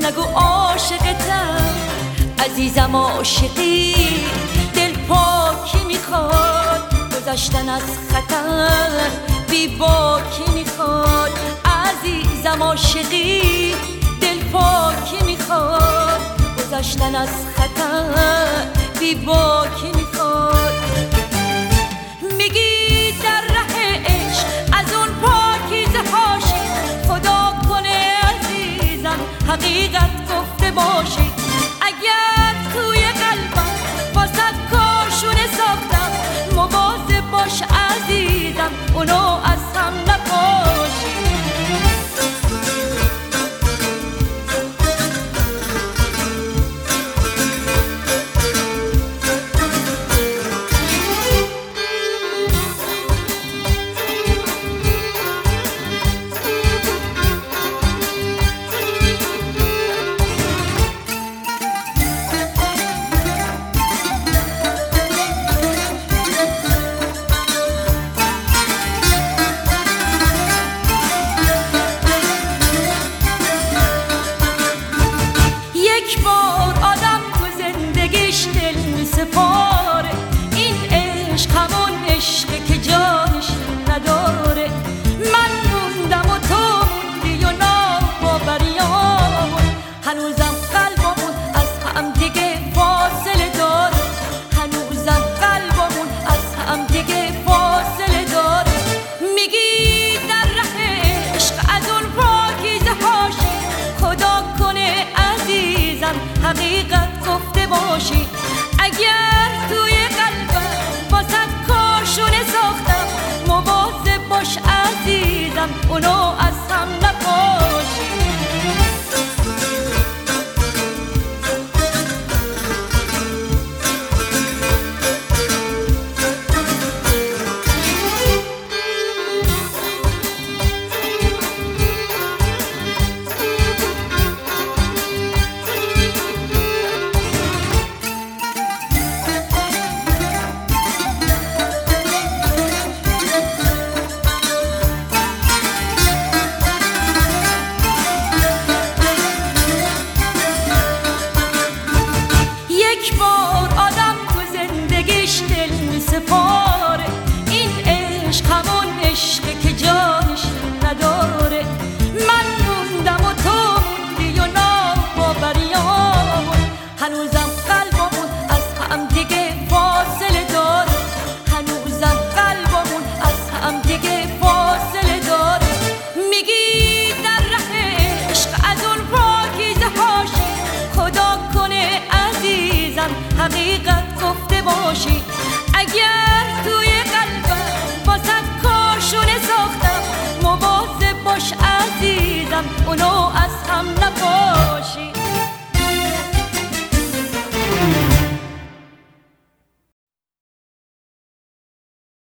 نگو عاشقتم عزیزم، عاشقی دل پاکی میخواد، گذشتن از خطر بی باکی میخواد. عزیزم عاشقی دل پاکی میخواد، گذشتن از خطر بی باکی میخواد. میگی در ره عشق از اون پاکیزه هاشی، خدا کنه عزیزم حقیقت گفته باشی. اگر توی قلبم واسه کاشونه ساختم، مواظب باش عزیزم اونو از هم نپاشی. یک بار آدم تو زندگیش دل میسپاره، این عشق همون عشقه که جانش نداره. من موندم و تو موندی و ناباوریامون، هنوزم قلبمون از هم دیگه فاصله داره، هنوزم قلبمون از هم دیگه فاصله داره. میگی در ره عشق از اون پاکیزه هاشی، خدا کنه عزیزم حقیقت گفته باشی. اگر توی قلبم واسه کاشونه ساختم، مواظب باش عزیزم اونو از هم نپاشی. یک بار آدم تو زندگیش دل میسپاره، این عشق همون عشقه که جانش نداره. من موندم و تو موندی و ناباوریامون، هنوزم قلبمون از هم دیگه فاصله داره، هنوزم قلبمون از هم دیگه فاصله داره. میگی در ره عشق از اون پاکیزه هاشی، خدا کنه عزیزم حقیقت گفته باشی. اگر توی قلبم واسه کاشونه ساختم، مواظب باش عزیزم اونو از